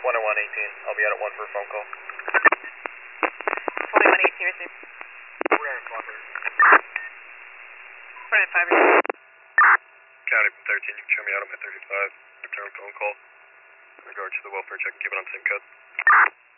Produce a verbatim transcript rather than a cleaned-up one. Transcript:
one oh one eighteen. I'll be out at one for a phone call. twenty-one eighteen received. We're in Flopper. Front five. County thirteen, you can show me out on my thirty-five. Return phone call. In regard to the welfare check, keep it on same code.